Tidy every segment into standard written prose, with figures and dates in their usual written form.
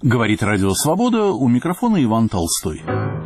Говорит Радио Свобода, у микрофона Иван Толстой.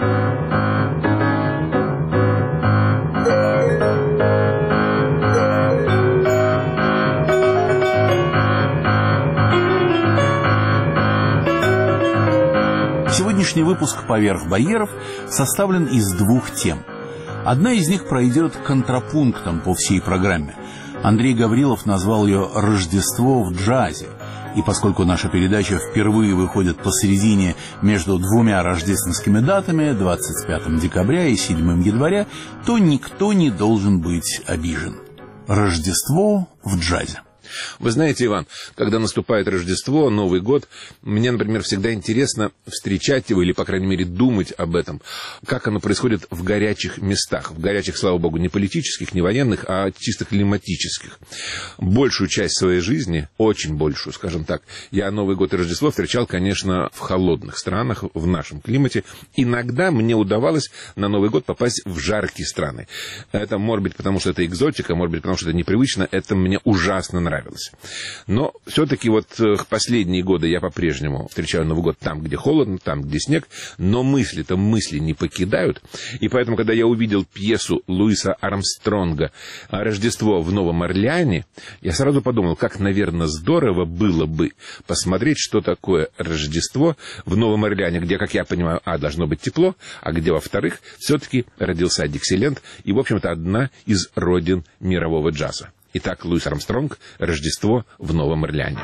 Сегодняшний выпуск «Поверх барьеров» составлен из двух тем. Одна из них пройдет контрапунктом по всей программе. Андрей Гаврилов назвал ее «Рождество в джазе». И поскольку наша передача впервые выходит посередине между двумя рождественскими датами, 25 декабря и 7 января, то никто не должен быть обижен. Рождество в джазе. Вы знаете, Иван, когда наступает Рождество, Новый год, мне, например, всегда интересно встречать его или, по крайней мере, думать об этом, как оно происходит в горячих местах. В горячих, слава богу, не политических, не военных, а чисто климатических. Большую часть своей жизни, очень большую, скажем так, я Новый год и Рождество встречал, конечно, в холодных странах, в нашем климате. Иногда мне удавалось на Новый год попасть в жаркие страны. Это, может быть, потому что это экзотика, может быть, потому что это непривычно, это мне ужасно нравится. Но все-таки вот последние годы я по-прежнему встречаю Новый год там, где холодно, там, где снег, но мысли не покидают. И поэтому, когда я увидел пьесу Луиса Армстронга «Рождество в Новом Орлеане», я сразу подумал, как, наверное, здорово было бы посмотреть, что такое Рождество в Новом Орлеане, где, как я понимаю, должно быть тепло, а где, во-вторых, все-таки родился Диксиленд и, в общем-то, одна из родин мирового джаза. Итак, Луис Армстронг, «Рождество в Новом Орлеане».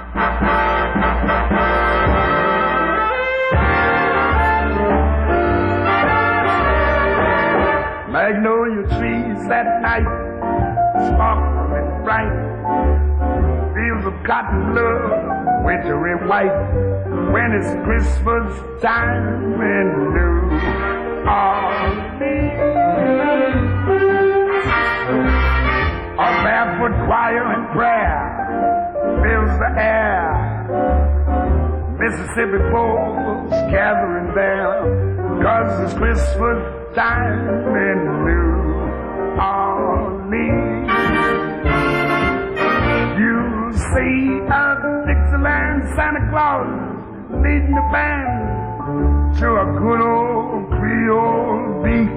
Magnolia trees at night, sparkling bright, fields of cotton love, wintry white, when it's Christmas time in New Orleans. A barefoot choir and prayer fills the air. Mississippi folks gathering there, 'cause it's Christmas time in New Orleans. You see a Dixieland Santa Claus leading the band to a good old Creole beat.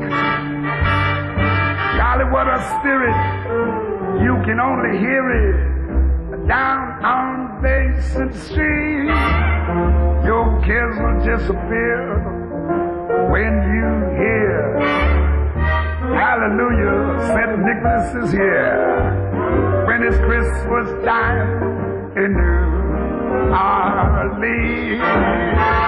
Golly, what a spirit! You can only hear it down on Basin Street. Your cares will disappear when you hear Hallelujah, St. Nicholas is here. When it's Christmas time in New Orleans.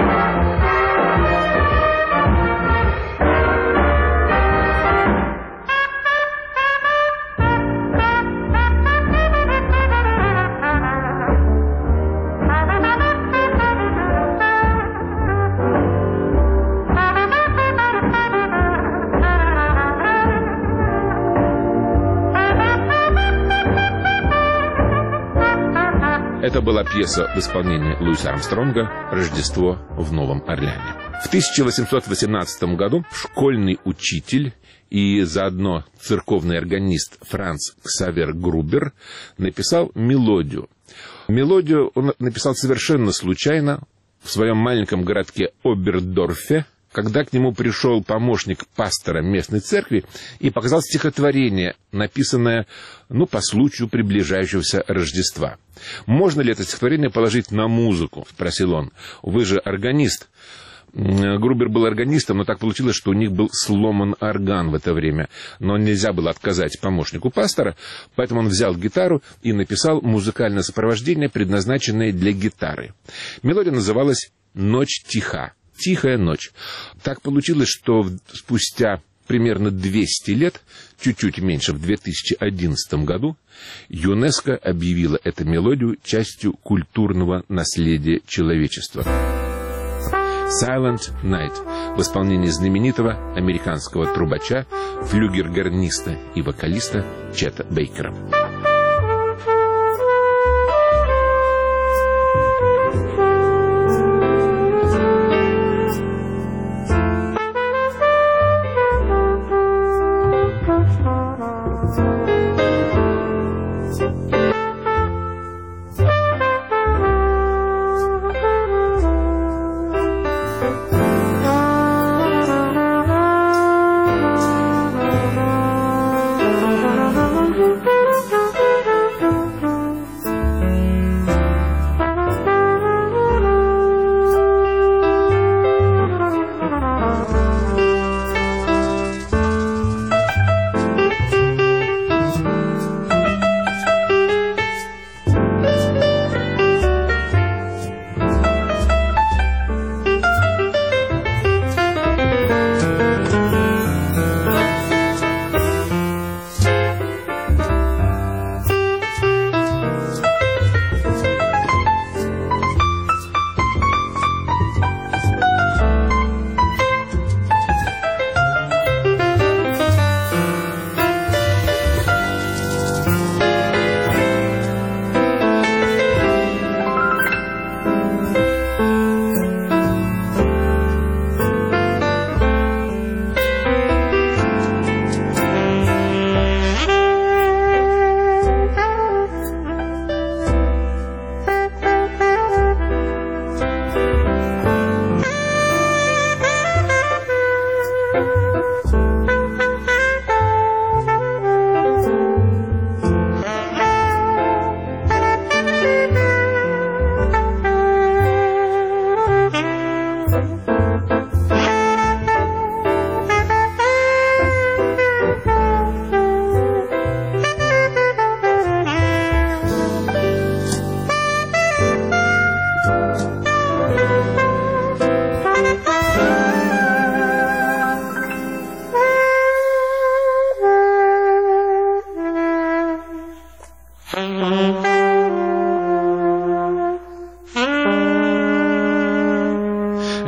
Это была пьеса в исполнении Луиса Армстронга «Рождество в Новом Орлеане». В 1818 году школьный учитель и заодно церковный органист Франц Ксавер Грубер написал мелодию. Мелодию он написал совершенно случайно в своем маленьком городке Обердорфе, когда к нему пришел помощник пастора местной церкви и показал стихотворение, написанное, по случаю приближающегося Рождества. «Можно ли это стихотворение положить на музыку?» — спросил он. «Вы же органист». Грубер был органистом, но так получилось, что у них был сломан орган в это время. Но нельзя было отказать помощнику пастора, поэтому он взял гитару и написал музыкальное сопровождение, предназначенное для гитары. Мелодия называлась «Ночь тиха». «Тихая ночь». Так получилось, что спустя примерно 200 лет, чуть-чуть меньше, в 2011 году, ЮНЕСКО объявила эту мелодию частью культурного наследия человечества. «Silent Night» в исполнении знаменитого американского трубача, флюгер-гарниста и вокалиста Чета Бейкера.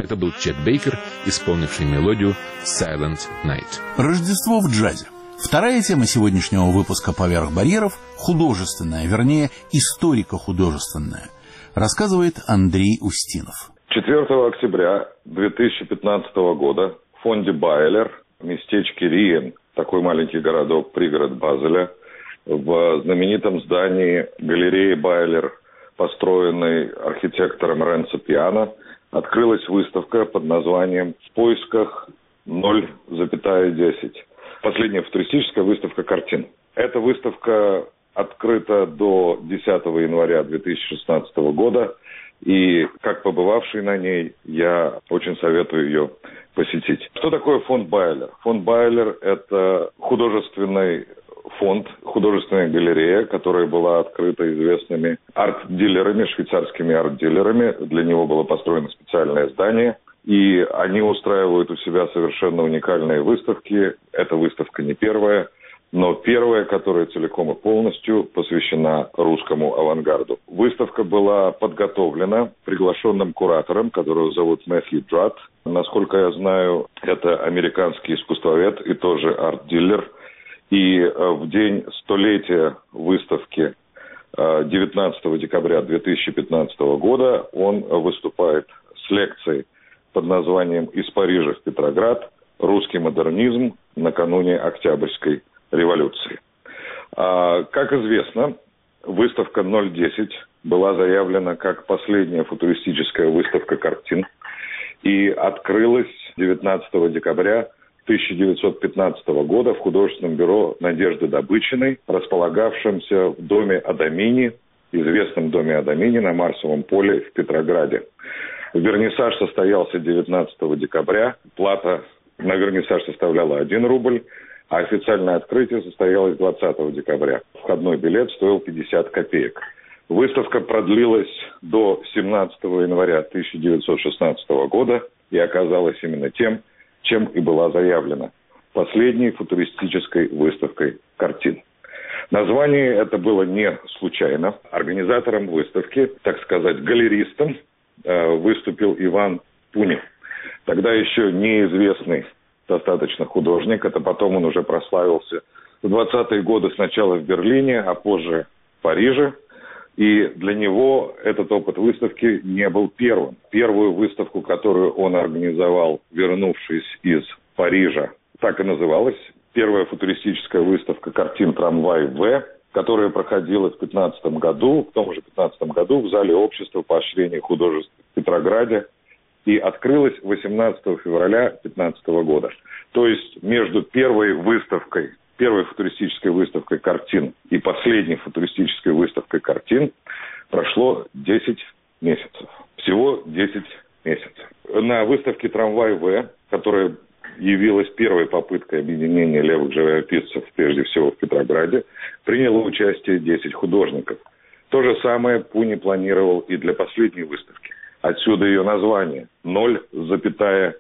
Это был Чет Бейкер, исполнивший мелодию «Silent Night». Рождество в джазе. Вторая тема сегодняшнего выпуска «Поверх барьеров» — художественная, вернее, историко-художественная. Рассказывает Андрей Устинов. 4 октября 2015 года в фонде Байлер в местечке Риен, такой маленький городок, пригород Базеля, в знаменитом здании галереи Байлер, построенной архитектором Ренцо Пиано, открылась выставка под названием «В поисках 0,10». Последняя футуристическая выставка картин. Эта выставка открыта до 10 января 2016 года, и как побывавший на ней, я очень советую ее посетить. Что такое фонд Байлер? Фонд Байлер – это художественный фонд, художественная галерея, которая была открыта известными арт-дилерами, швейцарскими арт-дилерами. Для него было построено специальное здание, и они устраивают у себя совершенно уникальные выставки. Эта выставка не первая, но первая, которая целиком и полностью посвящена русскому авангарду. Выставка была подготовлена приглашенным куратором, которого зовут Мэтью Драт. Насколько я знаю, это американский искусствовед и тоже арт-дилер. И в день столетия выставки 19 декабря 2015 года он выступает с лекцией под названием «Из Парижа в Петроград. Русский модернизм накануне Октябрьской революции». Как известно, выставка 010 была заявлена как последняя футуристическая выставка картин и открылась 19 декабря 1915 года в художественном бюро Надежды Добычиной, располагавшемся в доме Адамини, известном доме Адамини на Марсовом поле в Петрограде. Вернисаж состоялся 19 декабря, плата на вернисаж составляла 1 рубль, а официальное открытие состоялось 20 декабря. Входной билет стоил 50 копеек. Выставка продлилась до 17 января 1916 года и оказалась именно тем, чем и была заявлена – последней футуристической выставкой картин. Название это было не случайно. Организатором выставки, так сказать, галеристом, выступил Иван Пуни. Тогда еще неизвестный достаточно художник. Это потом он уже прославился в 20-е годы сначала в Берлине, а позже в Париже. И для него этот опыт выставки не был первым. Первую выставку, которую он организовал, вернувшись из Парижа, так и называлась. Первая футуристическая выставка картин «Трамвай В», которая проходила в 2015 году, в том же 2015 году в зале Общества поощрения художеств в Петрограде и открылась 18 февраля 2015 года. То есть между первой футуристической выставкой картин и последней футуристической выставкой картин прошло 10 месяцев. Всего 10 месяцев. На выставке «Трамвай В», которая явилась первой попыткой объединения левых живописцев, прежде всего в Петрограде, приняло участие 10 художников. То же самое Пуни планировал и для последней выставки. Отсюда ее название – 0,10.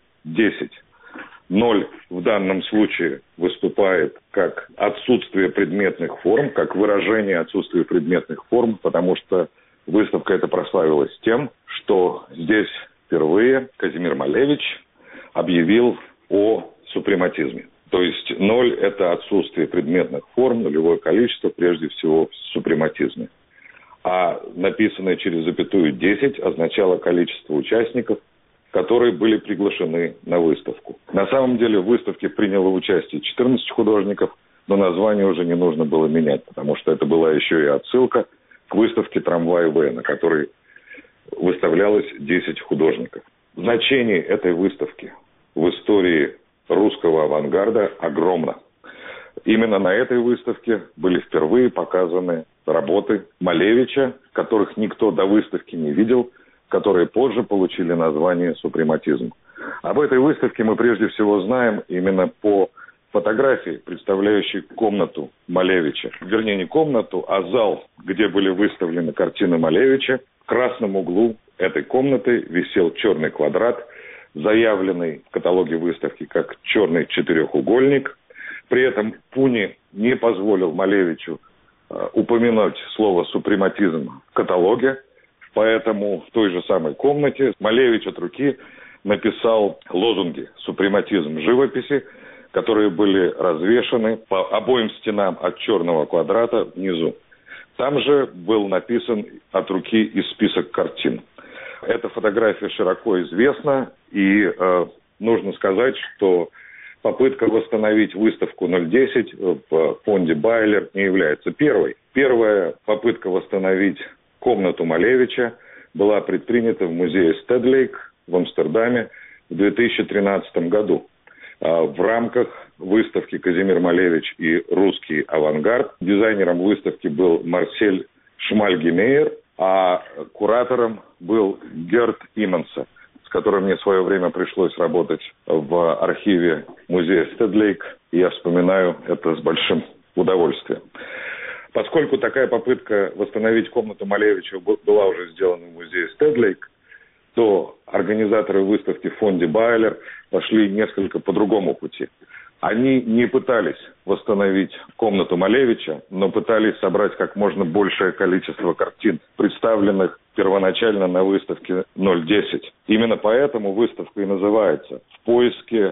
0 в данном случае выступает как отсутствие предметных форм, как выражение отсутствия предметных форм, потому что выставка эта прославилась тем, что здесь впервые Казимир Малевич объявил о супрематизме. То есть 0 – это отсутствие предметных форм, нулевое количество, прежде всего в супрематизме. А написанное через запятую 10 означало количество участников, которые были приглашены на выставку. На самом деле в выставке приняло участие 14 художников, но название уже не нужно было менять, потому что это была еще и отсылка к выставке «Трамвай В», на которой выставлялось 10 художников. Значение этой выставки в истории русского авангарда огромно. Именно на этой выставке были впервые показаны работы Малевича, которых никто до выставки не видел, которые позже получили название «Супрематизм». Об этой выставке мы прежде всего знаем именно по фотографии, представляющей комнату Малевича. Вернее, не комнату, а зал, где были выставлены картины Малевича. В красном углу этой комнаты висел черный квадрат, заявленный в каталоге выставки как черный четырехугольник. При этом Пуни не позволил Малевичу упомянуть слово «супрематизм» в каталоге. Поэтому в той же самой комнате Малевич от руки написал лозунги «Супрематизм живописи», которые были развешаны по обоим стенам от черного квадрата внизу. Там же был написан от руки и список картин. Эта фотография широко известна, и нужно сказать, что попытка восстановить выставку 010 в фонде Байлер не является первой. Первая попытка восстановить комнату Малевича была предпринята в музее Стедлейк в Амстердаме в 2013 году. В рамках выставки «Казимир Малевич и русский авангард». Дизайнером выставки был Марсель Шмальгемейер, а куратором был Герт Иманса, с которым мне в свое время пришлось работать в архиве музея Стедлейк. И я вспоминаю это с большим удовольствием. Поскольку такая попытка восстановить комнату Малевича была уже сделана в музее Стедлейк, то организаторы выставки в фонде Байлер пошли несколько по другому пути. Они не пытались восстановить комнату Малевича, но пытались собрать как можно большее количество картин, представленных первоначально на выставке 010. Именно поэтому выставка и называется «В поиске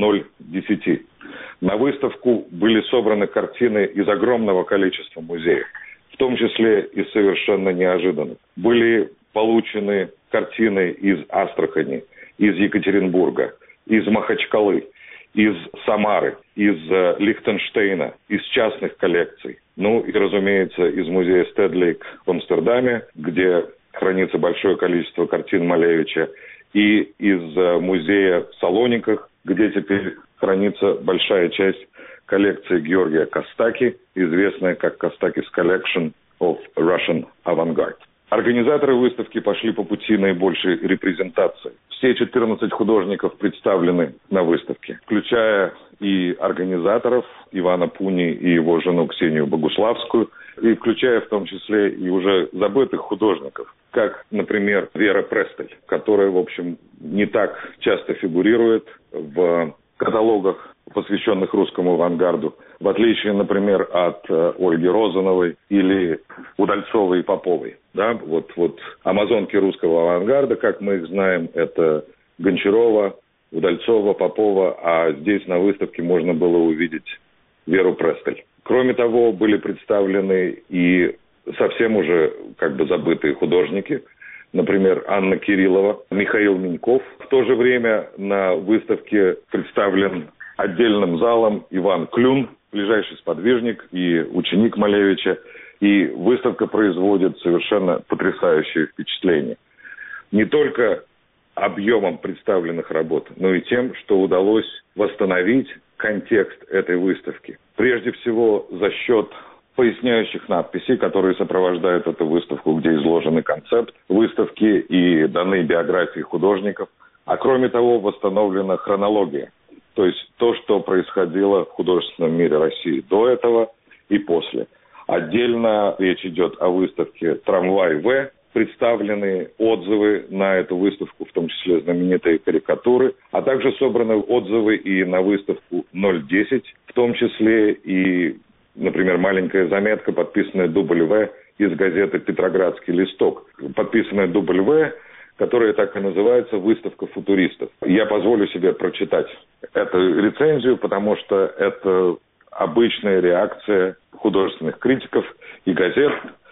010». На выставку были собраны картины из огромного количества музеев, в том числе и совершенно неожиданных. Были получены картины из Астрахани, из Екатеринбурга, из Махачкалы, из Самары, из Лихтенштейна, из частных коллекций. Ну и, разумеется, из музея Стедлейк в Амстердаме, где хранится большое количество картин Малевича, и из музея в Салониках, где теперь хранится большая часть коллекции Георгия Костаки, известная как Костакис Collection of Russian Avantgarde. Организаторы выставки пошли по пути наибольшей репрезентации. Все 14 художников представлены на выставке, включая и организаторов Ивана Пуни и его жену Ксению Богуславскую, и включая в том числе и уже забытых художников, как, например, Вера Престель, которая, в общем, не так часто фигурирует в каталогах, посвященных русскому авангарду, в отличие, например, от Ольги Розановой или Удальцовой и Поповой. Да? Вот амазонки русского авангарда, как мы их знаем, это Гончарова, Удальцова, Попова, а здесь на выставке можно было увидеть Веру Престель. Кроме того, были представлены и совсем уже как бы забытые художники, например, Анна Кириллова, Михаил Миньков. В то же время на выставке представлен отдельным залом Иван Клюн, ближайший сподвижник и ученик Малевича. И выставка производит совершенно потрясающее впечатление. Не только объемом представленных работ, но и тем, что удалось восстановить контекст этой выставки. Прежде всего за счет поясняющих надписей, которые сопровождают эту выставку, где изложены концепт выставки и даны биографии художников. А кроме того, восстановлена хронология. То есть то, что происходило в художественном мире России до этого и после. Отдельно речь идет о выставке «Трамвай В». Представлены отзывы на эту выставку, в том числе знаменитые карикатуры, а также собраны отзывы и на выставку 010, в том числе и, например, маленькая заметка, подписанная W из газеты «Петроградский листок». Подписанная W, которая так и называется «Выставка футуристов». Я позволю себе прочитать эту рецензию, потому что это обычная реакция художественных критиков и газет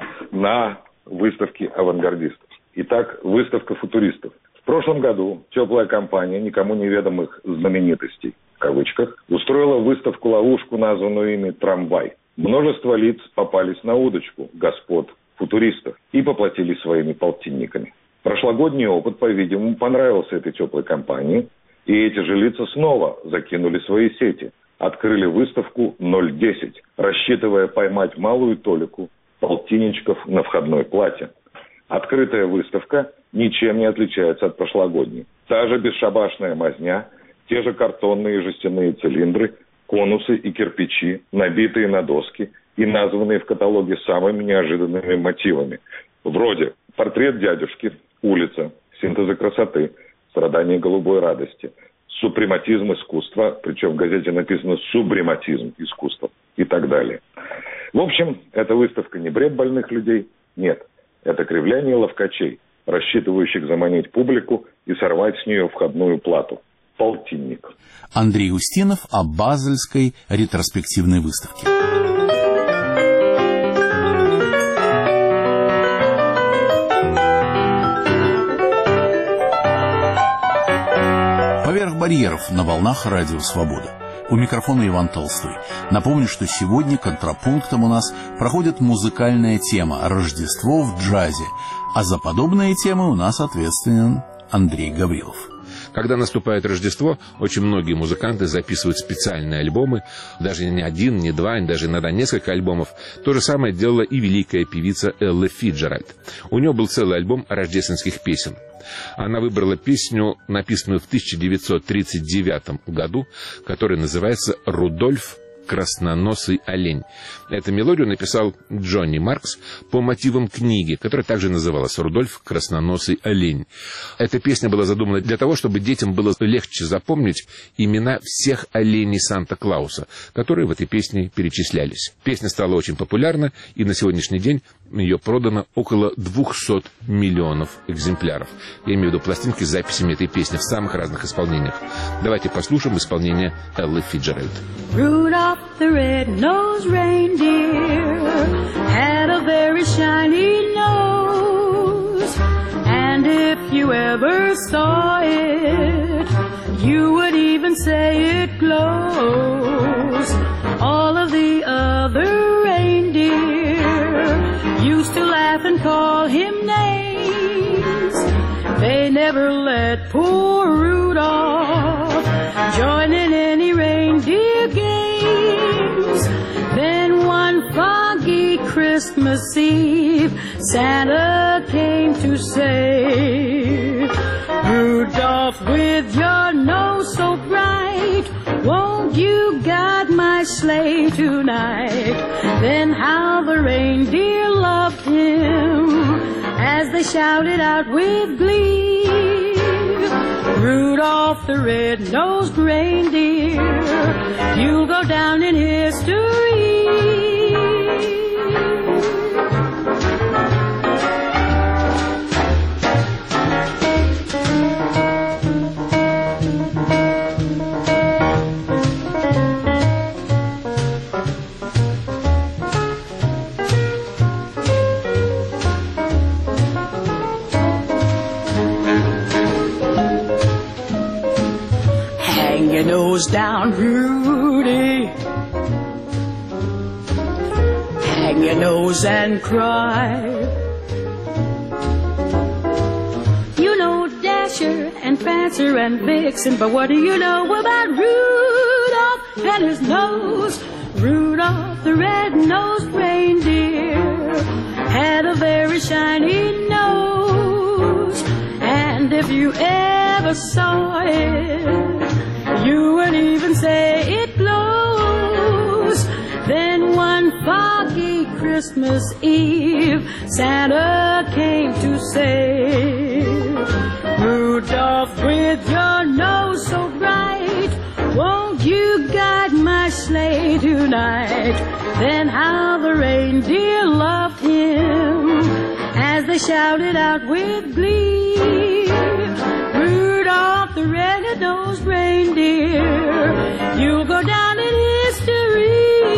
на выставки авангардистов. Итак, выставка футуристов. В прошлом году теплая компания никому неведомых знаменитостей, в кавычках, устроила выставку-ловушку, названную ими «Трамвай». Множество лиц попались на удочку господ футуристов и поплатились своими полтинниками. Прошлогодний опыт, по-видимому, понравился этой теплой компании, и эти же лица снова закинули свои сети, открыли выставку 010, рассчитывая поймать малую толику полтинничков на входной плате. Открытая выставка ничем не отличается от прошлогодней. Та же бесшабашная мазня, те же картонные и жестяные цилиндры, конусы и кирпичи, набитые на доски и названные в каталоге самыми неожиданными мотивами. Вроде портрет дядюшки, улица, синтезы красоты, страдания голубой радости, супрематизм искусства, причем в газете написано «субрематизм искусства» и так далее. В общем, эта выставка не бред больных людей, нет. Это кривляние ловкачей, рассчитывающих заманить публику и сорвать с нее входную плату. Полтинник. Андрей Устинов о Базельской ретроспективной выставке. «Поверх барьеров» на волнах Радио Свобода. У микрофона Иван Толстой. Напомню, что сегодня контрапунктом у нас проходит музыкальная тема «Рождество в джазе», а за подобные темы у нас ответственен Андрей Гаврилов. Когда наступает Рождество, очень многие музыканты записывают специальные альбомы, даже не один, не два, даже иногда несколько альбомов. То же самое делала и великая певица Элла Фиджеральд. У нее был целый альбом рождественских песен. Она выбрала песню, написанную в 1939 году, которая называется «Рудольф красноносый олень». Эту мелодию написал Джонни Маркс по мотивам книги, которая также называлась «Рудольф красноносый олень». Эта песня была задумана для того, чтобы детям было легче запомнить имена всех оленей Санта-Клауса, которые в этой песне перечислялись. Песня стала очень популярна, и на сегодняшний день ее продано около 200 миллионов экземпляров. Я имею в виду пластинки с записями этой песни в самых разных исполнениях. Давайте послушаем исполнение Эллы Фиджеральд. Rudolph the red-nosed reindeer had a very shiny nose, and if you ever saw it, you would even say it glows. All of the other reindeer used to laugh and call him names. They never let poor Rudolph join in any reindeer games. Then one foggy Christmas Eve, Santa came to say, Rudolph, with your nose so bright, won't you guide my sleigh tonight? Then how the reindeer loved him as they shouted out with glee, Rudolph the red-nosed reindeer, you'll go down in history. Hang your nose down, Rudy. Hang your nose and cry. You know Dasher and Prancer and Vixen, but what do you know about Rudolph and his nose? Rudolph the red-nosed reindeer had a very shiny nose, and if you ever saw it, you would even say it glows. Then one foggy Christmas Eve, Santa came to say, Rudolph, with your nose so bright, won't you guide my sleigh tonight? Then how the reindeer loved him as they shouted out with glee, Rudolph the red-nosed reindeer, you'll go down in history.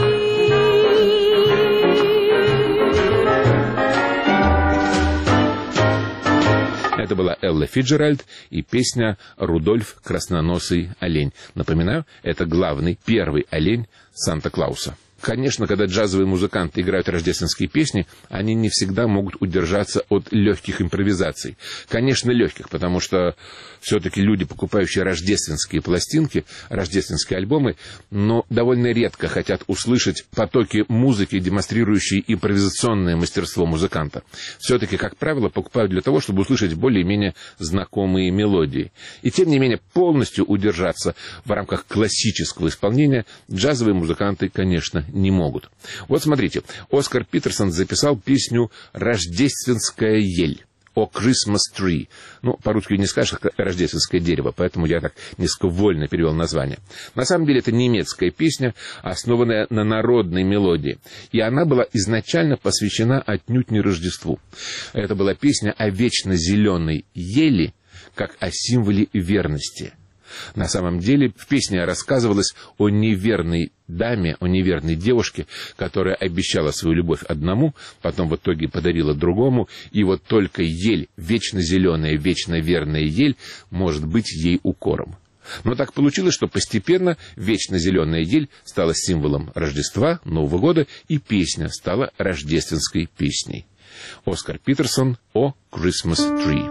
Это была Элла Фиджеральд и песня «Рудольф красноносый олень». Напоминаю, это главный, первый олень Санта-Клауса. Конечно, когда джазовые музыканты играют рождественские песни, они не всегда могут удержаться от легких импровизаций. Конечно, легких, потому что все-таки люди, покупающие рождественские пластинки, рождественские альбомы, но довольно редко хотят услышать потоки музыки, демонстрирующие импровизационное мастерство музыканта. Все-таки, как правило, покупают для того, чтобы услышать более-менее знакомые мелодии. И тем не менее, полностью удержаться в рамках классического исполнения джазовые музыканты, конечно, не могут. Вот смотрите, Оскар Питерсон записал песню «Рождественская ель». «О Christmas Tree». Ну, по-русски не скажешь, как «рождественское дерево», поэтому я так несколько вольно перевел название. На самом деле это немецкая песня, основанная на народной мелодии. И она была изначально посвящена отнюдь не Рождеству. Это была песня о вечно зеленой ели, как о символе верности. На самом деле в песне рассказывалось о неверной даме, о неверной девушке, которая обещала свою любовь одному, потом в итоге подарила другому, и вот только ель, вечно зеленая, вечно верная ель, может быть ей укором. Но так получилось, что постепенно вечно зеленая ель стала символом Рождества, Нового года, и песня стала рождественской песней. Оскар Питерсон о Christmas Tree.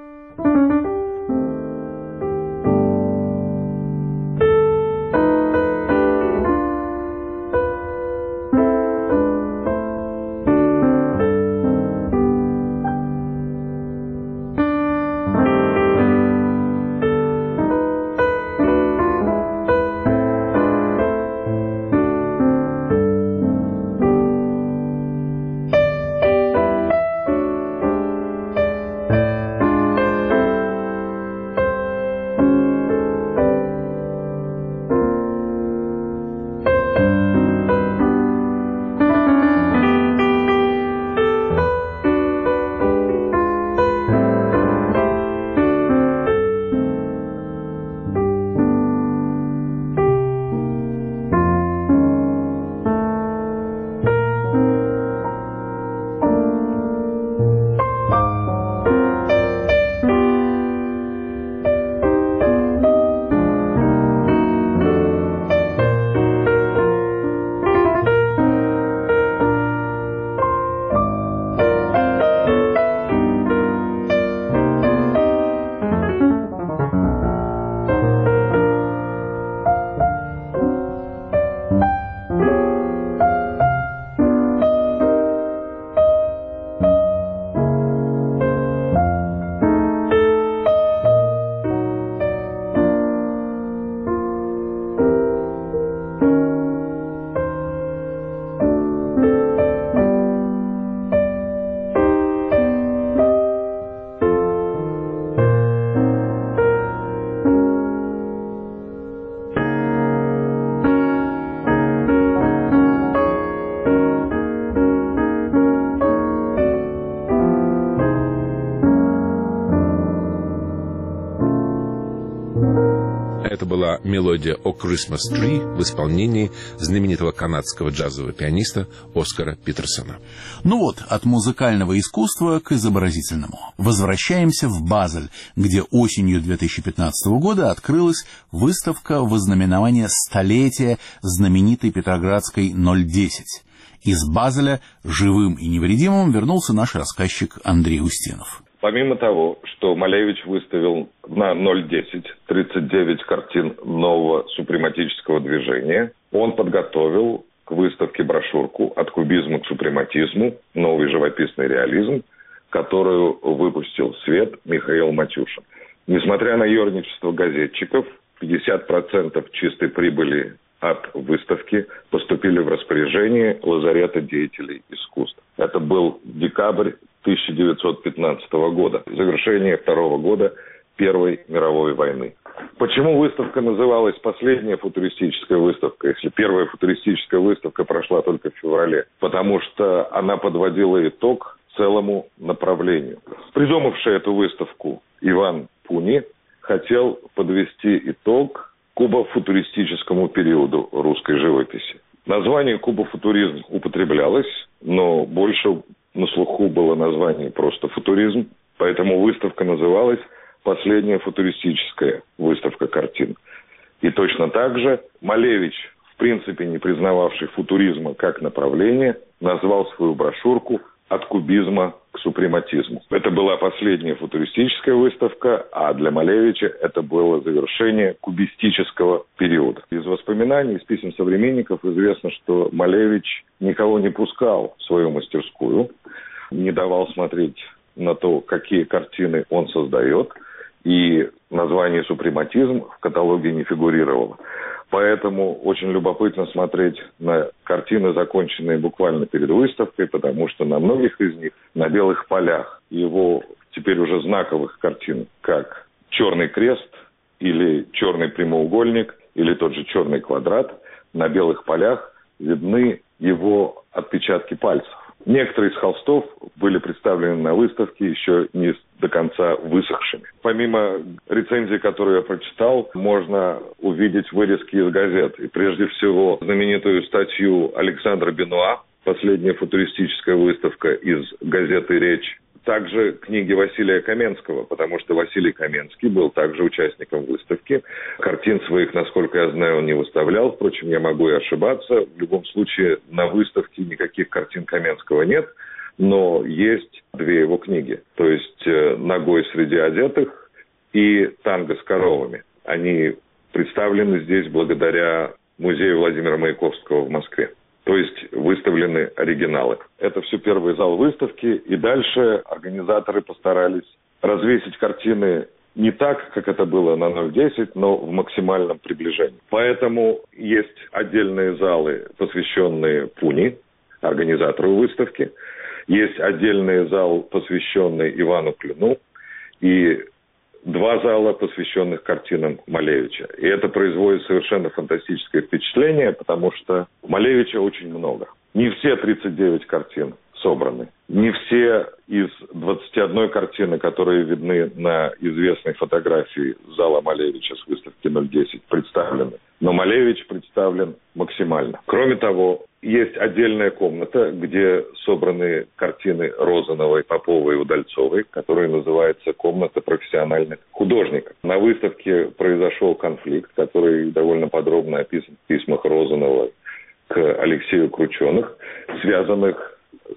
Это была мелодия «О Christmas Tree» в исполнении знаменитого канадского джазового пианиста Оскара Питерсона. Ну вот, от музыкального искусства к изобразительному. Возвращаемся в Базель, где осенью 2015 года открылась выставка в ознаменование столетия знаменитой петроградской 010. Из Базеля живым и невредимым вернулся наш рассказчик Андрей Устинов. Помимо того, что Малевич выставил на 010 39 картин нового супрематического движения, он подготовил к выставке брошюрку «От кубизма к супрематизму. Новый живописный реализм», которую выпустил в свет Михаил Матюшин. Несмотря на ерничество газетчиков, 50% чистой прибыли от выставки поступили в распоряжение лазарета деятелей искусств. Это был декабрь 1915 года, завершение второго года Первой мировой войны. Почему выставка называлась «Последняя футуристическая выставка», если первая футуристическая выставка прошла только в феврале? Потому что она подводила итог целому направлению. Придумавший эту выставку Иван Пуни хотел подвести итог кубофутуристическому периоду русской живописи. Название кубофутуризм употреблялось, но больше на слуху было название просто футуризм, поэтому выставка называлась «Последняя футуристическая выставка картин». И точно так же Малевич, в принципе не признававший футуризма как направление, назвал свою брошюрку «От кубизма к супрематизму». Это была последняя футуристическая выставка, а для Малевича это было завершение кубистического периода. Из воспоминаний, из писем современников известно, что Малевич никого не пускал в свою мастерскую, не давал смотреть на то, какие картины он создает, и название «супрематизм» в каталоге не фигурировало. Поэтому очень любопытно смотреть на картины, законченные буквально перед выставкой, потому что на многих из них, на белых полях его теперь уже знаковых картин, как «Черный крест» или «Черный прямоугольник» или тот же «Черный квадрат», на белых полях видны его отпечатки пальцев. Некоторые из холстов были представлены на выставке еще не до конца высохшими. Помимо рецензий, которые я прочитал, можно увидеть вырезки из газет. И прежде всего знаменитую статью Александра Бенуа «Последняя футуристическая выставка» из газеты «Речь». Также книги Василия Каменского, потому что Василий Каменский был также участником выставки. Картин своих, насколько я знаю, он не выставлял. Впрочем, я могу и ошибаться. В любом случае, на выставке никаких картин Каменского нет, но есть две его книги. То есть «Ногой среди одетых» и «Танго с коровами». Они представлены здесь благодаря музею Владимира Маяковского в Москве. То есть выставлены оригиналы. Это все первый зал выставки. И дальше организаторы постарались развесить картины не так, как это было на 0.10, но в максимальном приближении. Поэтому есть отдельные залы, посвященные Пуни, организатору выставки. Есть отдельный зал, посвященный Ивану Клину. И два зала, посвященных картинам Малевича. И это производит совершенно фантастическое впечатление, потому что Малевича очень много. Не все 39 картин собраны. Не все из 21 картины, которые видны на известной фотографии зала Малевича с выставки 0.10, представлены. Но Малевич представлен максимально. Кроме того, есть отдельная комната, где собраны картины Розановой, Поповой и Удальцовой, которая называется «Комната профессиональных художников». На выставке произошел конфликт, который довольно подробно описан в письмах Розановой к Алексею Крученых, связанных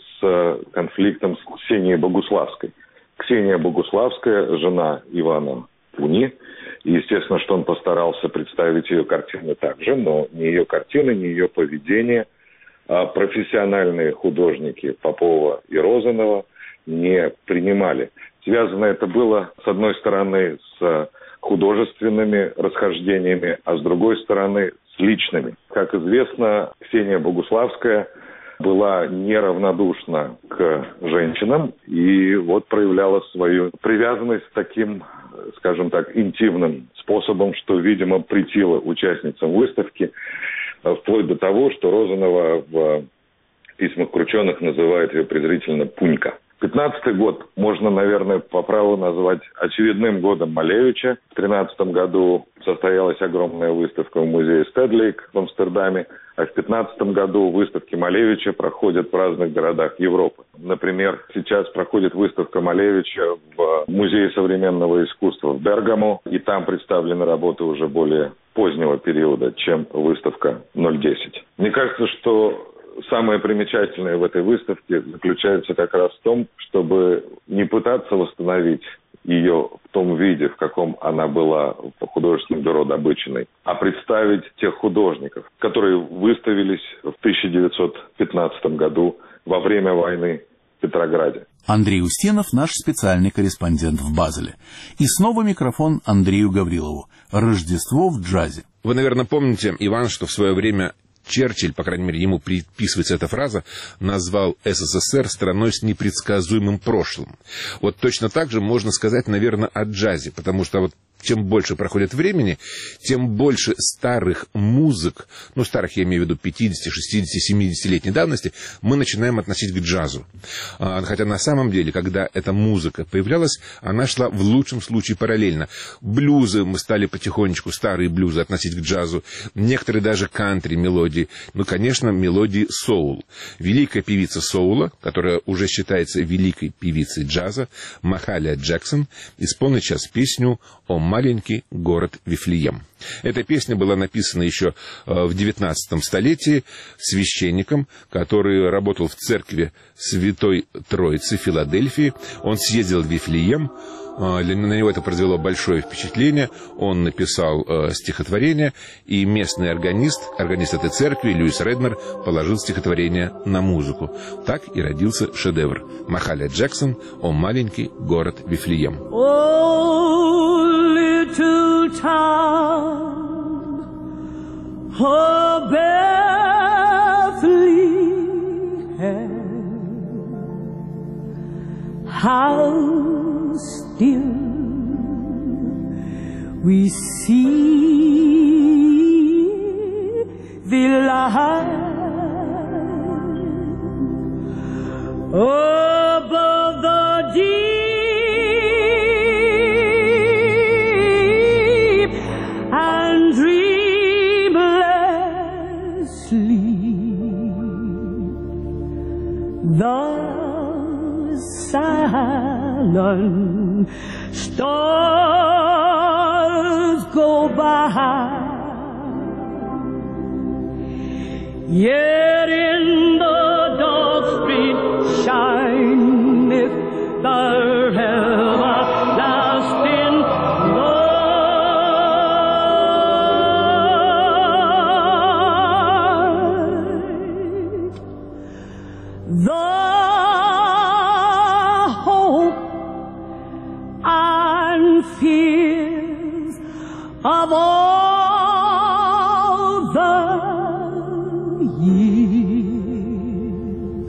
с конфликтом с Ксенией Богуславской. Ксения Богуславская – жена Ивана Пуни. И, естественно, что он постарался представить ее картины также, но ни ее картины, ни ее поведение профессиональные художники Попова и Розанова не принимали. Связано это было, с одной стороны, с художественными расхождениями, а с другой стороны, с личными. Как известно, Ксения Богуславская была неравнодушна к женщинам и вот проявляла свою привязанность таким, скажем так, интимным способом, что, видимо, претило участницам выставки, вплоть до того, что Розанова в письмах Крученых называет ее презрительно «пунька». 15-й год можно, наверное, по праву назвать очередным годом Малевича. В 13 году состоялась огромная выставка в музее Стедлейк в Амстердаме, а в 15 году выставки Малевича проходят в разных городах Европы. Например, сейчас проходит выставка Малевича в Музее современного искусства в Бергамо, и там представлены работы уже более позднего периода, чем выставка 0.10. Мне кажется, что самое примечательное в этой выставке заключается как раз в том, чтобы не пытаться восстановить ее в том виде, в каком она была в художественном бюро Добычиной, а представить тех художников, которые выставились в 1915 году во время войны в Петрограде. Андрей Устинов, наш специальный корреспондент в Базеле. И снова микрофон Андрею Гаврилову. «Рождество в джазе». Вы, наверное, помните, Иван, что в свое время Черчилль, по крайней мере, ему приписывается эта фраза, назвал СССР страной с непредсказуемым прошлым. Вот точно так же можно сказать, наверное, о джазе, потому что вот чем больше проходит времени, тем больше старых музык, ну, старых я имею в виду 50, 60, 70-летней давности, мы начинаем относить к джазу. Хотя на самом деле, когда эта музыка появлялась, она шла в лучшем случае параллельно. Блюзы мы стали потихонечку, старые блюзы, относить к джазу. Некоторые даже кантри-мелодии. Ну, конечно, мелодии соул. Великая певица соула, которая уже считается великой певицей джаза, Махалия Джексон, исполнит сейчас песню «О маленький город Вифлеем». Эта песня была написана еще в 19 столетии священником, который работал в церкви Святой Троицы в Филадельфии. Он съездил в Вифлеем, на него это произвело большое впечатление, он написал стихотворение, и местный органист этой церкви, Льюис Редмер, положил стихотворение на музыку. Так и родился шедевр. Махалия Джексон «О маленький город Вифлеем». Little town of Bethlehem, how still we see thee lie above the deep and dreamless sleep. The silent stars go by, yet in the dark street shineth the everlasting light. The hope and fears of all the years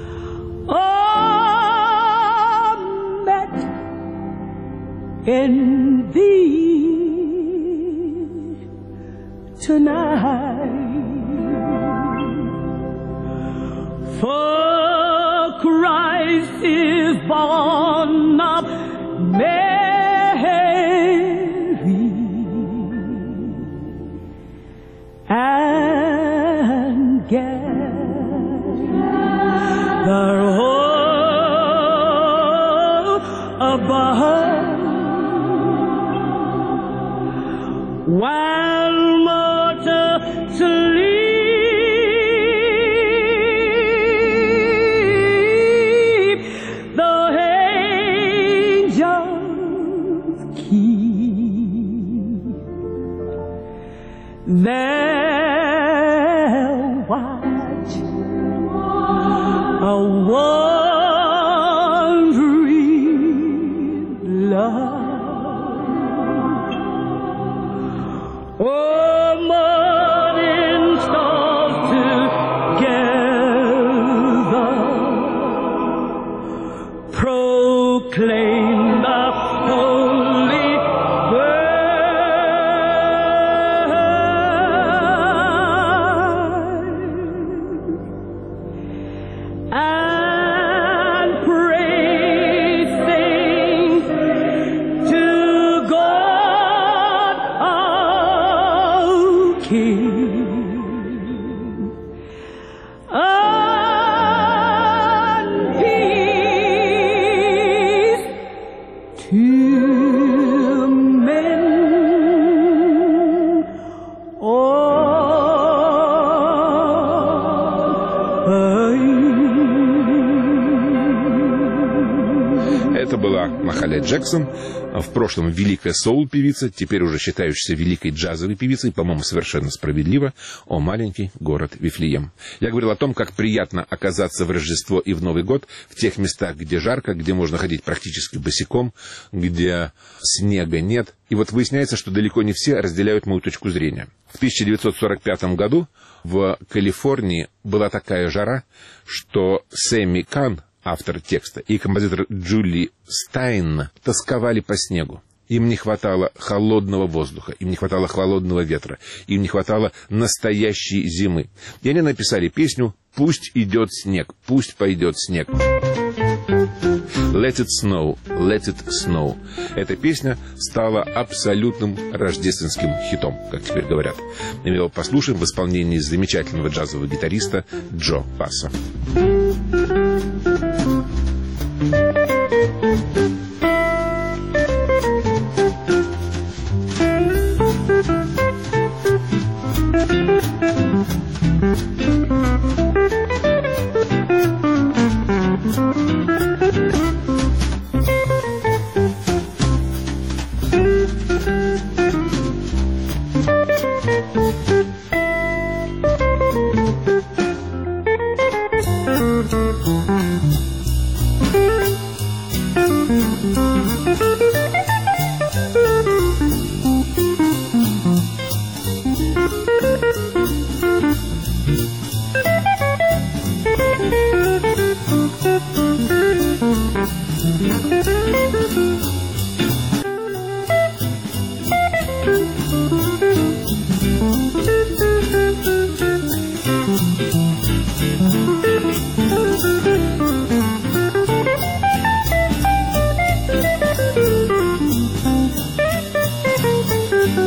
are met in thee tonight. For Christ is born of Mary, and gather all above, while mortals sleep, the angels keep their watch, a wandering love. Oh, morning stars together proclaim the holy word, and praise things to God our King, and peace to men all. Это была Махалия Джексон, в прошлом великая соул-певица, теперь уже считающаяся великой джазовой певицей, по-моему, совершенно справедливо, «О маленький город Вифлеем». Я говорил о том, как приятно оказаться в Рождество и в Новый год в тех местах, где жарко, где можно ходить практически босиком, где снега нет. И вот выясняется, что далеко не все разделяют мою точку зрения. В 1945 году в Калифорнии была такая жара, что Сэмми Кан, автор текста, и композитор Джули Стайн тосковали по снегу. Им не хватало холодного воздуха, им не хватало холодного ветра, им не хватало настоящей зимы. И они написали песню «Пусть идет снег, пусть пойдет снег». «Let it snow, let it snow». Эта песня стала абсолютным рождественским хитом, как теперь говорят. И мы его послушаем в исполнении замечательного джазового гитариста Джо Пасса. Thank you.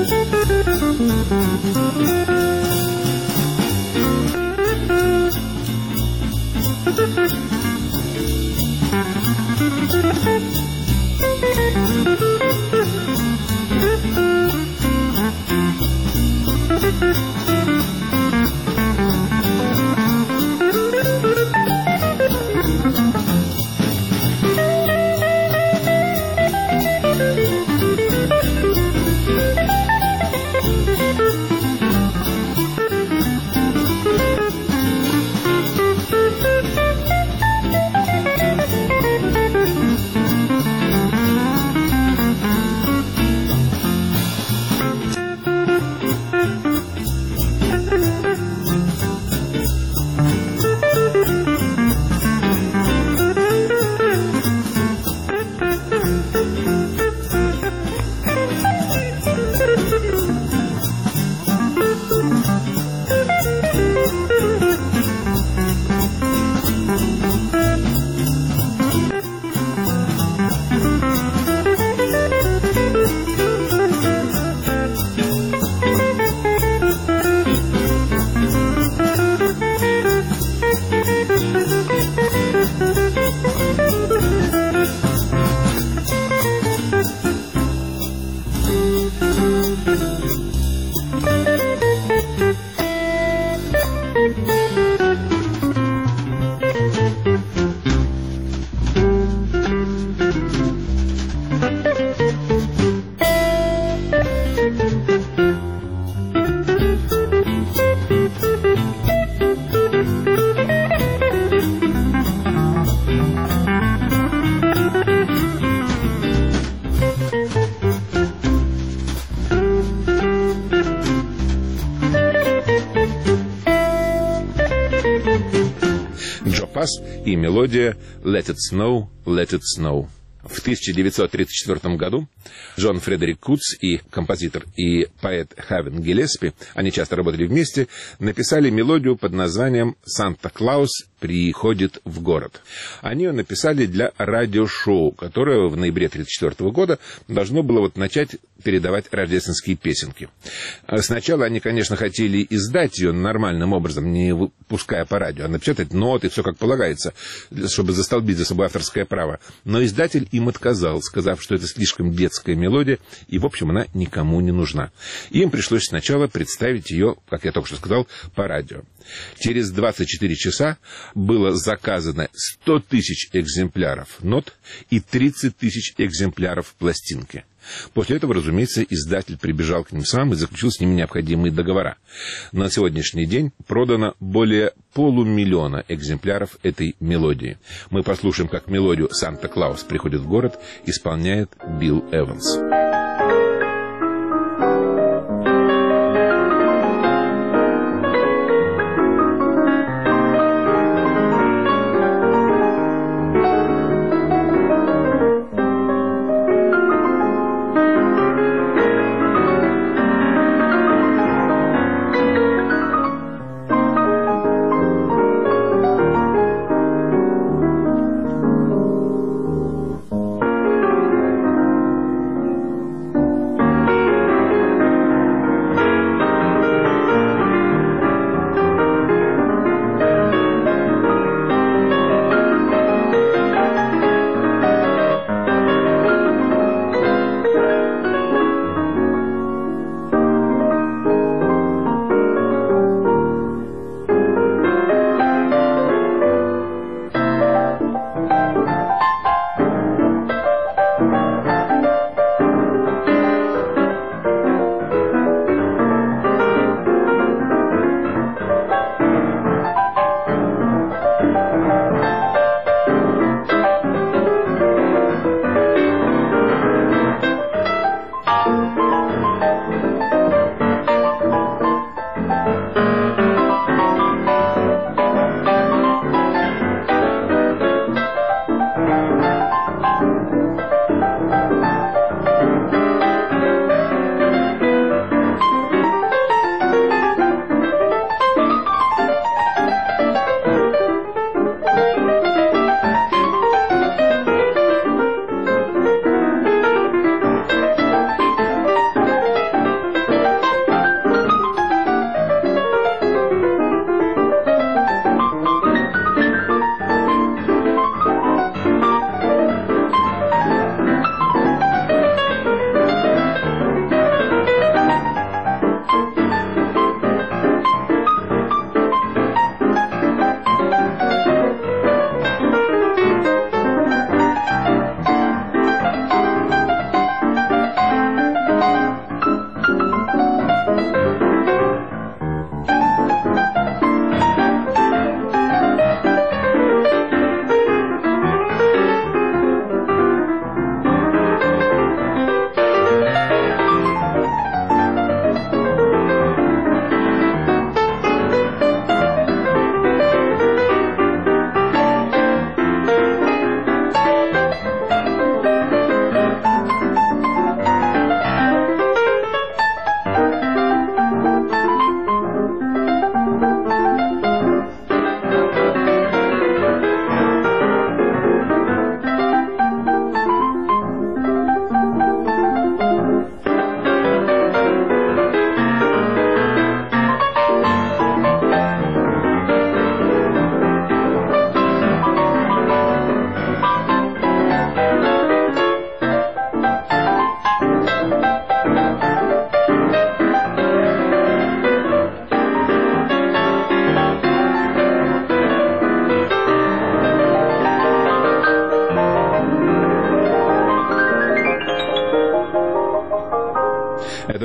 И мелодия «Let it snow, let it snow». В 1934 году Джон Фредерик Кутс и композитор и поэт Хавен Гиллеспи, они часто работали вместе, написали мелодию под названием «Санта-Клаус приходит в город». Они ее написали для радиошоу, которое в ноябре 1934 года должно было начать передавать рождественские песенки. Сначала они, конечно, хотели издать ее нормальным образом, не выпуская по радио, а напечатать ноты, все как полагается, чтобы застолбить за собой авторское право. Но издатель им отказал, сказав, что это слишком детская мелодия, и, в общем, она никому не нужна. Им пришлось сначала представить ее, как я только что сказал, по радио. Через 24 часа было заказано 100 тысяч экземпляров нот и 30 тысяч экземпляров пластинки. После этого, разумеется, издатель прибежал к ним сам и заключил с ними необходимые договора. На сегодняшний день продано более 500 000 экземпляров этой мелодии. Мы послушаем, как мелодию «Санта-Клаус приходит в город» исполняет Билл Эванс.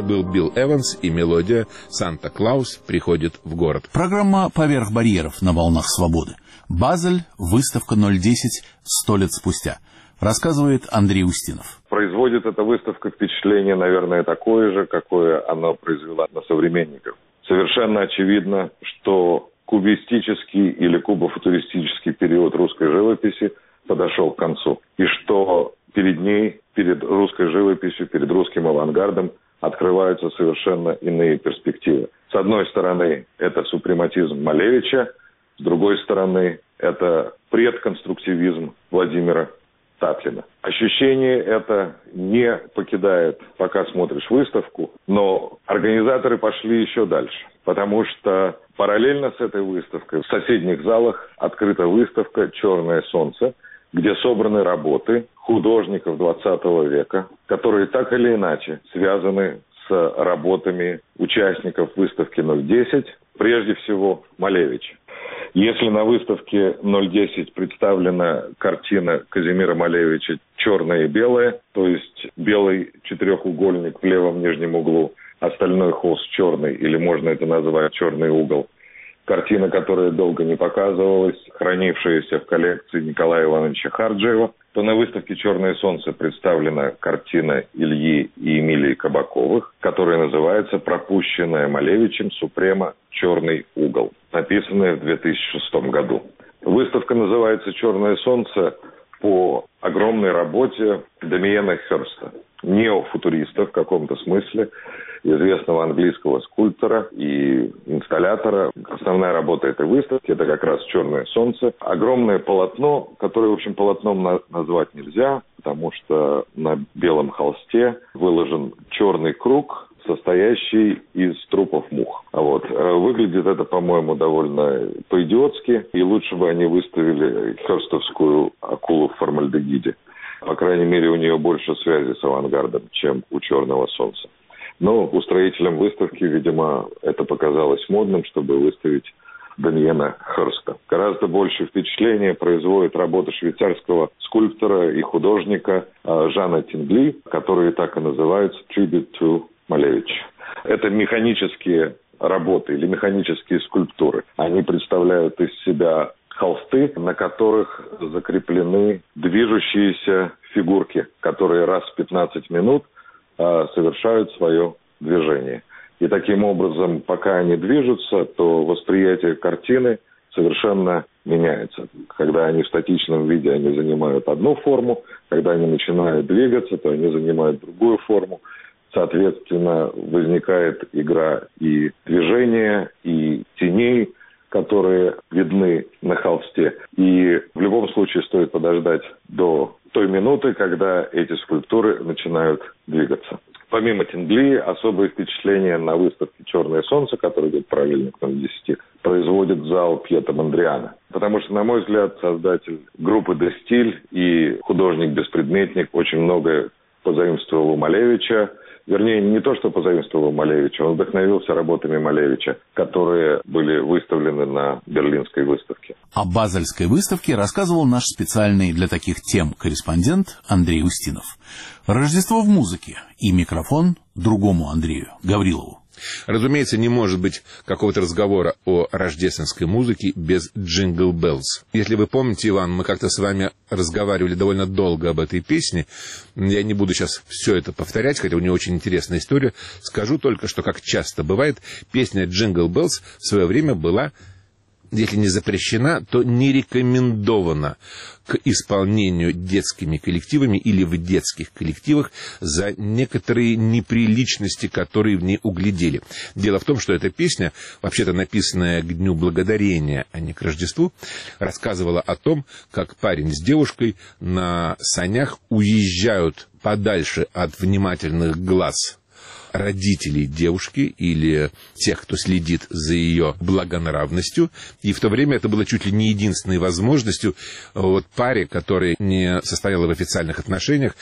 был Билл Эванс и мелодия «Санта-Клаус приходит в город». Программа «Поверх барьеров» на волнах свободы. Базель, выставка 010 100 лет спустя. Рассказывает Андрей Устинов. Производит эта выставка впечатление, наверное, такое же, какое она произвела на современников. Совершенно очевидно, что кубистический или кубофутуристический период русской живописи подошел к концу. И что перед ней, перед русской живописью, перед русским авангардом открываются совершенно иные перспективы. С одной стороны, это супрематизм Малевича, с другой стороны, это предконструктивизм Владимира Татлина. Ощущение это не покидает, пока смотришь выставку, но организаторы пошли еще дальше, потому что параллельно с этой выставкой в соседних залах открыта выставка «Черное солнце», где собраны работы художников 20 века, которые так или иначе связаны с работами участников выставки 010, прежде всего Малевича. Если на выставке 010 представлена картина Казимира Малевича «Черное и белое», то есть белый четырехугольник в левом нижнем углу, остальной холст черный, или можно это назвать «черный угол», картина, которая долго не показывалась, хранившаяся в коллекции Николая Ивановича Харджиева, то на выставке «Черное солнце» представлена картина Ильи и Эмилии Кабаковых, которая называется «Пропущенная Малевичем Супрема. Черный угол», написанная в 2006 году. Выставка называется «Черное солнце» по огромной работе Дамиена Хёрста, неофутуриста в каком-то смысле, известного английского скульптора и инсталлятора. Основная работа этой выставки – это как раз «Черное солнце». Огромное полотно, которое, в общем, полотном назвать нельзя, потому что на белом холсте выложен черный круг, состоящий из трупов мух. Выглядит это, по-моему, довольно по-идиотски, и лучше бы они выставили хёрстовскую акулу в формальдегиде. По крайней мере, у нее больше связи с авангардом, чем у «Черного солнца». Но устроителям выставки, видимо, это показалось модным, чтобы выставить Дамиена Хёрста. Гораздо больше впечатления производит работа швейцарского скульптора и художника Жана Тингли, которые так и называются «Tribute to Малевич». Это механические работы или механические скульптуры. Они представляют из себя холсты, на которых закреплены движущиеся фигурки, которые раз в 15 минут совершают свое движение. И таким образом, пока они движутся, то восприятие картины совершенно меняется. Когда они в статичном виде, они занимают одну форму, когда они начинают двигаться, то они занимают другую форму. Соответственно, возникает игра и движения, и теней, которые видны на холсте. И в любом случае стоит подождать до той минуты, когда эти скульптуры начинают двигаться. Помимо Тингли, особое впечатление на выставке «Черное солнце», которая идет параллельно к 010, производит зал Пьетро Мондриана. Потому что, на мой взгляд, создатель группы «Де Стиль» и художник-беспредметник очень многое позаимствовал у Малевича. Вернее, не то, что позаимствовал у Малевича, он вдохновился работами Малевича, которые были выставлены на Берлинской выставке. О базельской выставке рассказывал наш специальный для таких тем корреспондент Андрей Устинов. Рождество в музыке и микрофон другому Андрею Гаврилову. Разумеется, не может быть какого-то разговора о рождественской музыке без «Джингл Беллс». Если вы помните, Иван, мы как-то с вами разговаривали довольно долго об этой песне. Я не буду сейчас все это повторять, хотя у нее очень интересная история. Скажу только, что, как часто бывает, песня «Джингл Беллс» в свое время была, если не запрещена, то не рекомендована к исполнению детскими коллективами или в детских коллективах за некоторые неприличности, которые в ней углядели. Дело в том, что эта песня, вообще-то написанная к Дню Благодарения, а не к Рождеству, рассказывала о том, как парень с девушкой на санях уезжают подальше от внимательных глаз родителей девушки или тех, кто следит за ее благонравностью. И в то время это было чуть ли не единственной возможностью паре, которая не состояла в официальных отношениях,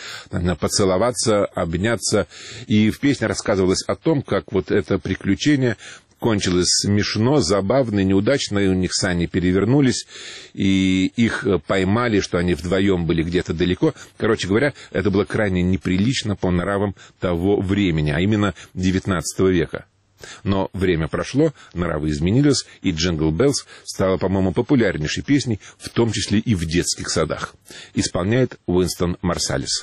поцеловаться, обняться. И в песне рассказывалось о том, как это приключение кончилось смешно, забавно, неудачно, и у них сани перевернулись, и их поймали, что они вдвоем были где-то далеко. Короче говоря, это было крайне неприлично по нравам того времени, а именно XIX века. Но время прошло, нравы изменились, и «Джингл Беллс» стала, по-моему, популярнейшей песней, в том числе и в детских садах. Исполняет Уинстон Марсалис.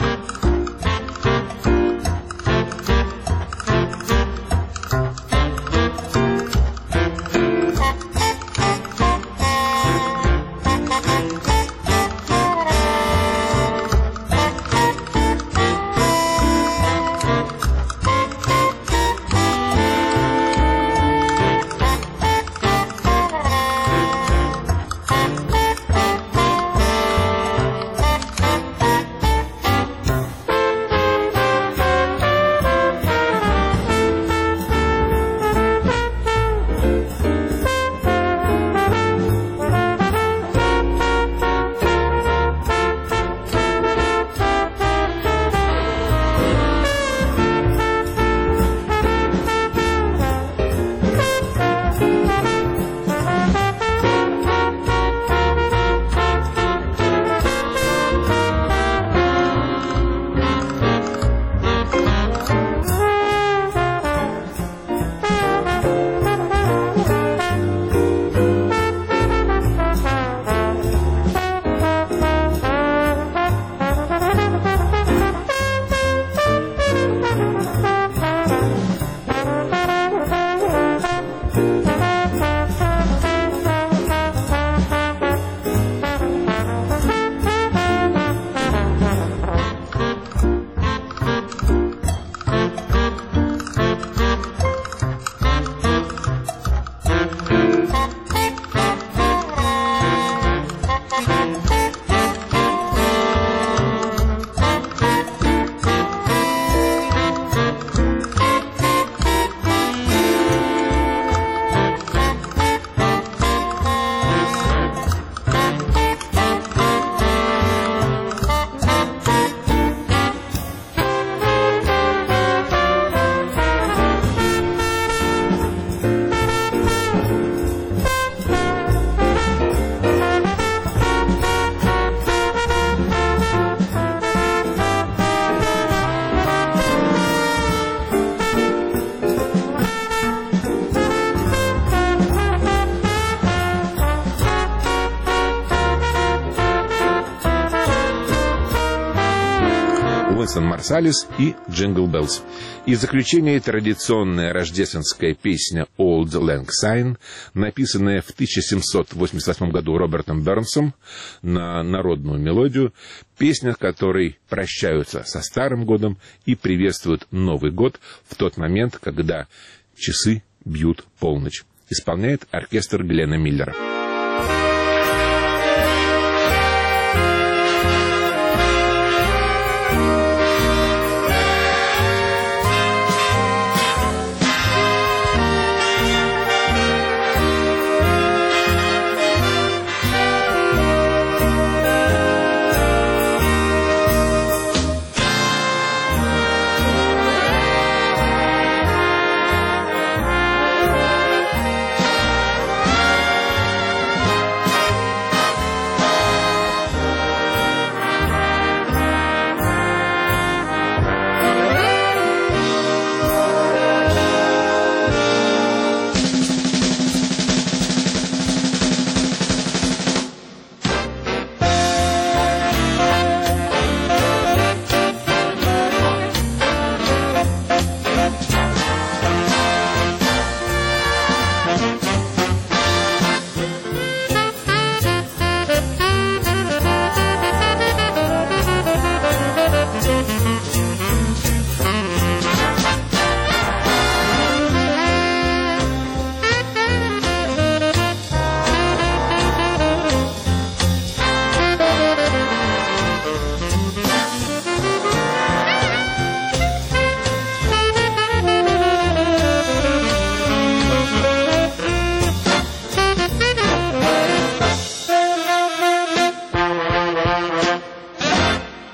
Уинстон Марсалис и «Джингл Беллс». И в заключение традиционная рождественская песня «Old Lang Syne», написанная в 1788 году Робертом Бернсом на народную мелодию, песня, в которой прощаются со Старым годом и приветствуют Новый год в тот момент, когда часы бьют полночь. Исполняет оркестр Гленна Миллера.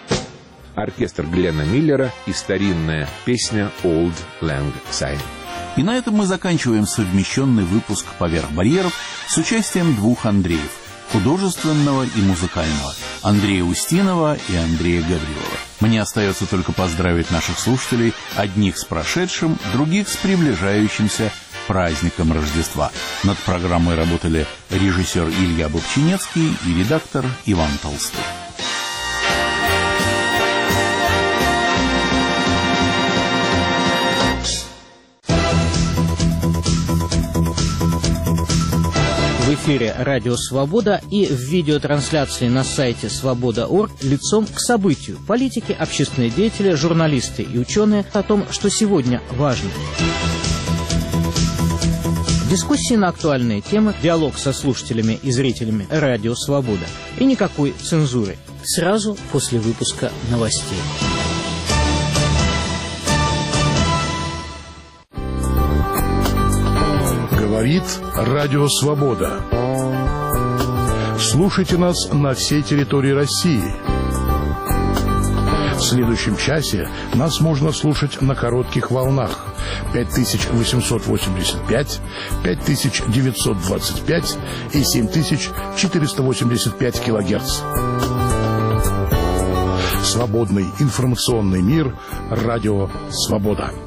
Оркестр Гленна Миллера и старинная песня «Old Lang Syne». И на этом мы заканчиваем совмещенный выпуск «Поверх барьеров» с участием двух Андреев – художественного и музыкального – Андрея Устинова и Андрея Гаврилова. Мне остается только поздравить наших слушателей, одних с прошедшим, других с приближающимся праздником Рождества. Над программой работали режиссер Илья Бобчинецкий и редактор Иван Толстой. В эфире «Радио Свобода» и в видеотрансляции на сайте свобода.орг лицом к событию. Политики, общественные деятели, журналисты и ученые о том, что сегодня важно. Дискуссии на актуальные темы, диалог со слушателями и зрителями «Радио Свобода». И никакой цензуры. Сразу после выпуска новостей. Говорит Радио Свобода. Слушайте нас на всей территории России. В следующем часе нас можно слушать на коротких волнах 5885, 5925 и 7485 килогерц. Свободный информационный мир. Радио Свобода.